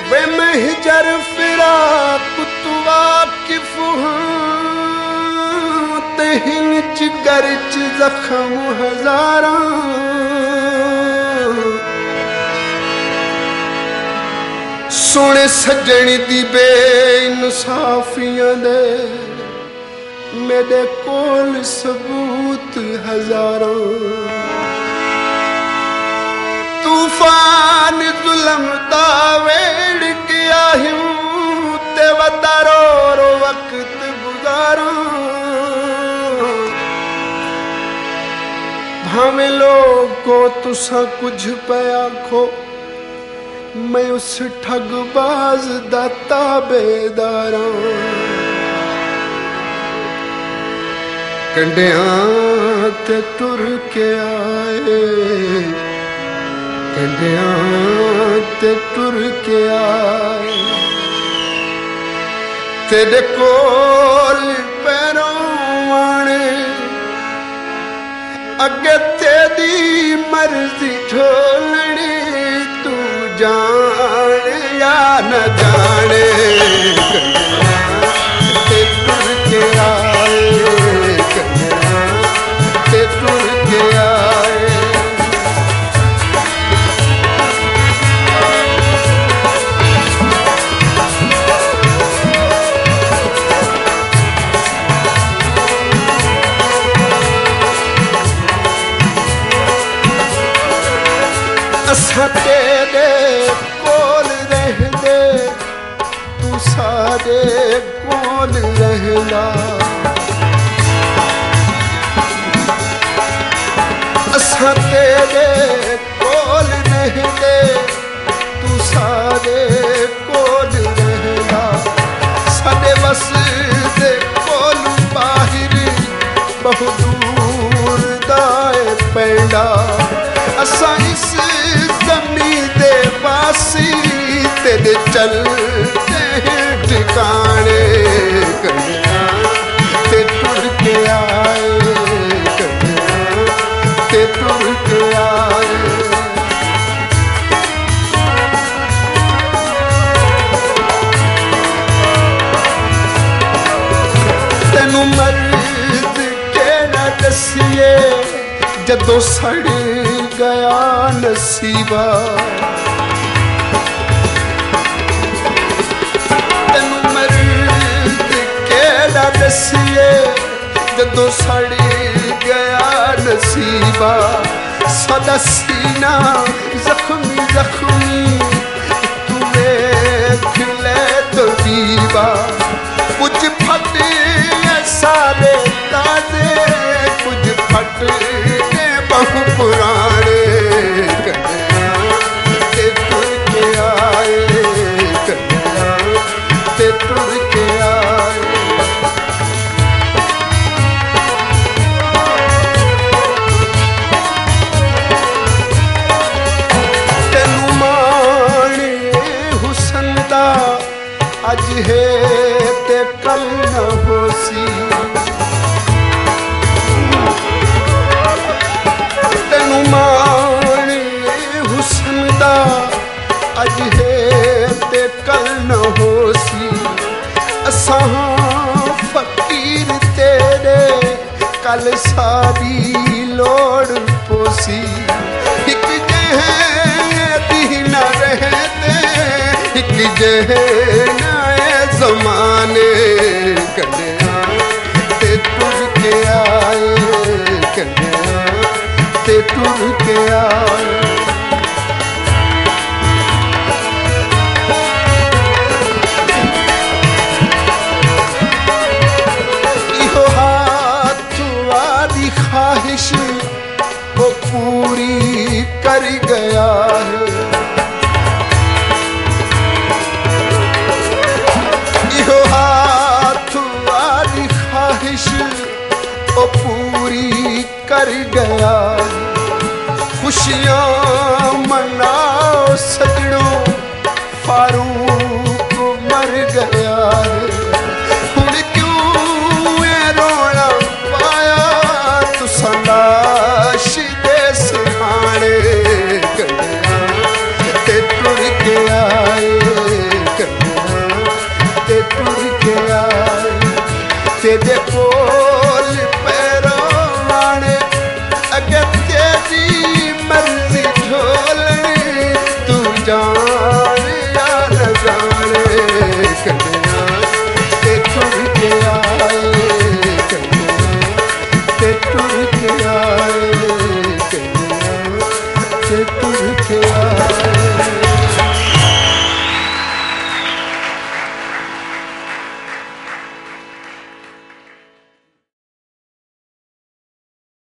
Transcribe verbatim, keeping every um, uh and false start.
वे महजर फिराक तुआ किफुहां जिगर च जख्म हजारां सोने सजनी दी बेइंसाफियां दे मेरे कोल सबूत हजारां तूफान जुल्म दा वेड़ के आहियूं ते वतारो रो वक्त गुजारां भावें लोगों तुसा कुछ पे आखो मैं उस ठगबाज दा ताबेदारां कंडियां ते टुर के आए कंडियां ते टुर के आए तेरे कोल पैरों आने अगे तेरी मर्जी ढोलनी तू जान या न जाने ते टुर के आए ते टुर के आए असा तेरे कोल रह दे तू सारे कोल रहना असा तेरे कोल रह दे तू सारे कोल रहना साडे बस दे कोल बाहर बहुत दूर दाए पैंडा असा इस जमी दे पासी तेरे चलते हैं ठिकाने कंडियां ते टुर के आए कंडियां ते टुर के आए तेनू मर्द के न दसिए जदों सड़ गया नसीबा तेनू मर्द केड़ा दसिए जदों सड़ गया नसीबा साडा सीना जख्मी जख्मी तू वेख ले तबीबा कुछ फट सारे ताजे कुछ फट बहु पुराने कंडियां ते टुर के आए कंडियां ते टुर के आए तेनू माणे हुसन दा अज है ते कल न होसी माने हुस्न दा अज है ते कल न होसी असां फकीर तेरे कल सारी लोड़ पोसी एक जहे दीन रहते एक जहे नए जमाने कंडियां ते टुर के आए कंडियां ते टुर के आए इहो हाथ वाली ख्वाहिश वो पूरी कर गया है इहो हाथ वाली ख्वाहिश वो पूरी कर गया खुशियां मनाओ सजनों फारूक मर गया है हुण क्यों ए रोना पाया तुसा लाश दे सिरहाने कंडियां ते टुर के आए खे आए।